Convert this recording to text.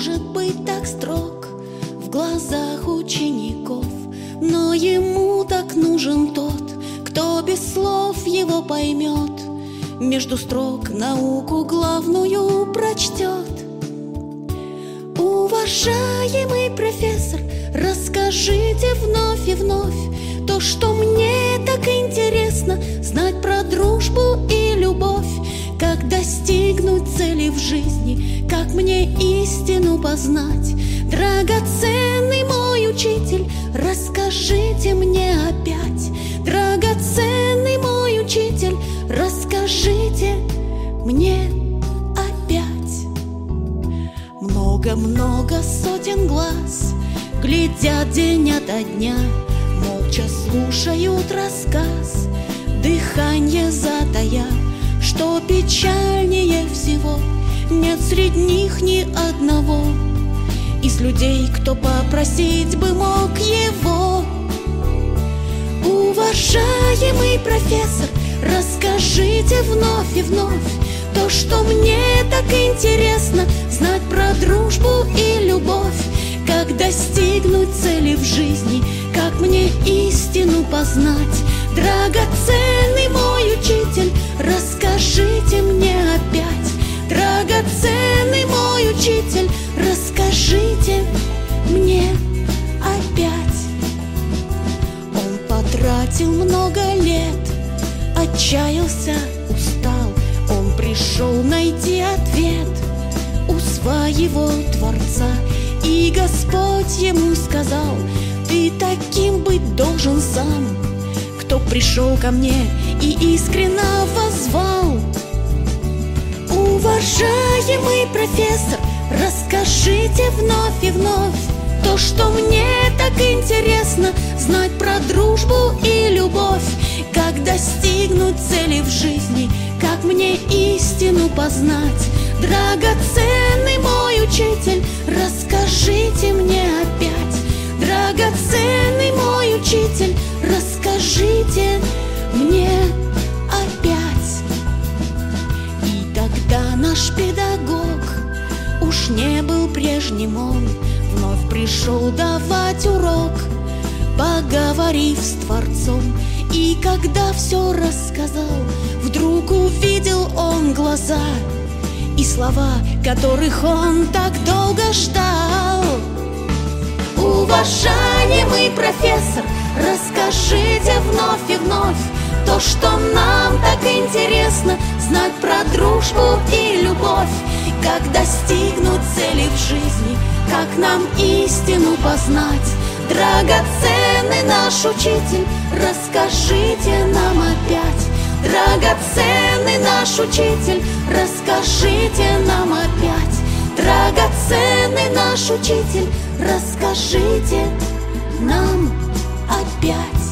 может быть так строг в глазах учеников, но ему так нужен тот, кто без слов его поймет, между строк науку главную прочтет. Уважаемый профессор, расскажите вновь и вновь то, что мне так интересно знать про дружбу и любовь. Как достигнуть цели в жизни, как мне истину познать? Драгоценный мой учитель, расскажите мне опять. Драгоценный мой учитель, расскажите мне опять. Много-много сотен глаз глядят день ото дня, молча слушают рассказ, дыханье затая. Что печальнее всего, нет среди них ни одного из людей, кто попросить бы мог его. Уважаемый профессор, расскажите вновь и вновь то, что мне так интересно знать про дружбу и любовь. Как достигнуть цели в жизни, как мне истину познать? Драгоценный мой учитель, расскажите мне опять. Драгоценный мой учитель, расскажите мне опять. Он потратил много лет, отчаялся, устал. Он пришел найти ответ у своего Творца, и Господь ему сказал: ты таким быть должен сам, кто пришел ко мне и искренно воззвал. Уважаемый профессор, расскажите вновь и вновь то, что мне так интересно знать про дружбу и любовь. Как достигнуть цели в жизни, как мне истину познать? Драгоценный мой учитель, расскажите мне опять. Драгоценный мой учитель, расскажите мне опять. И тогда наш педагог уж не был прежним, он вновь пришел давать урок, поговорив с Творцом. И когда все рассказал, вдруг увидел он глаза и слова, которых он так долго ждал. Уважаемый профессор, расскажите вновь и вновь то, что нам так интересно знать про дружбу и любовь. Как достигнуть цели в жизни, как нам истину познать? Драгоценный наш учитель, расскажите нам опять. Драгоценный наш учитель, расскажите нам опять. Драгоценный наш учитель, расскажите нам опять.